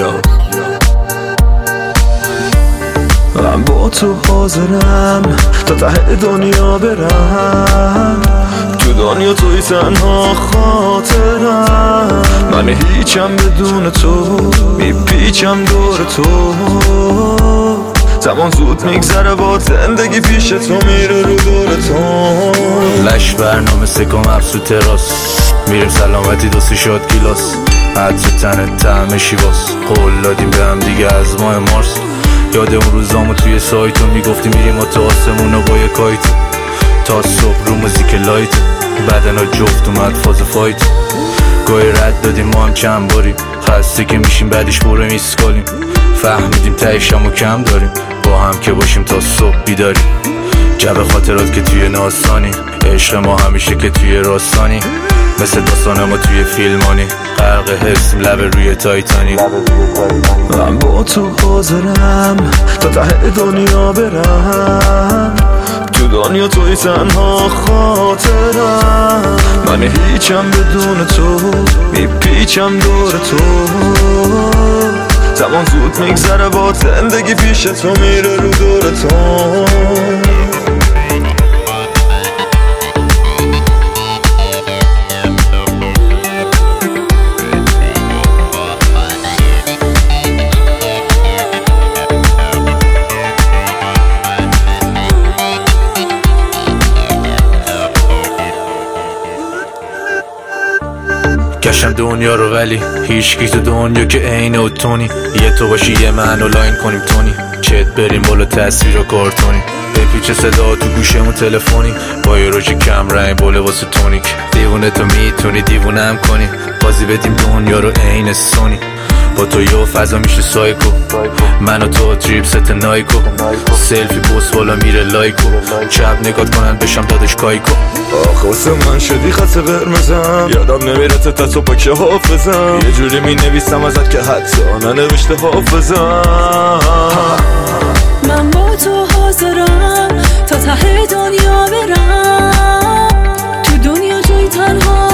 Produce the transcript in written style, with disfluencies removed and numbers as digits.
من با تو حاضرم تا ته دنیا برم، تو دنیا توی تنها خاطرم. من هیچم بدون تو، میپیچم دور تو. زمان زود میگذره با زندگی پیش تو میره رو دور تو. لش برنامه سکم افسو تراس، میریم سلامتی دوستی شد گیلاس. عطر تنت طعم شیواس، قول دادیم به هم دیگه از ماه مارس. یاد اون روزامو توی سایتو میگفتی میریم و تو آسمونو با یه کایت. تا صبح رو موزیک لایت، بدنا جفت اومد فاز فایت. گاهی رد دادیم ما هم چند باریم، خسته که میشیم بعدش برو میسکالیم. فهمیدیم تایشمو کم داریم، با هم که باشیم تا صبح بیداریم. جب خاطرات که توی ناستانی، عشق ما همیشه که توی راستانی. مثل داستان ما توی فیلمانی، غرق حسیم لب روی تایتانی. من با تو حاضرم تا ته دنیا برم، تو دنیا توی تنها خاطرم. من هیچم بدون تو، میپیچم دور تو. زمان زود میگذره با زندگی پیش تو میره رو دور تو. گشتم دنیا رو ولی هیچکی تو دنیا که عین اوتونی. یه تو باشی یه منو لاین کنیم تونی، چت بریم بالا تصویر و کارتونی. بپیچه صدا تو گوشمون تلفنی، با یه روش کم رنگ باله واسه تونیک. دیوونه تو میتونی دیوونه هم کنی، بازی بدیم دنیا رو عین سونی. با تو یه فضا میشه سایکو، من و تو تریپ ست نایکو. سلفی پست بالا میره لایکو، چپ نگات کنن بشم دادش کایکو. آخه واسه من شدی خط قرمزم، یادم نمیره تا صبح که حافظم. یه جوری می نویسم ازت که حتی ننوشته حافظم. من با تو حاضرم تا ته دنیا برم، تو دنیا جای تنها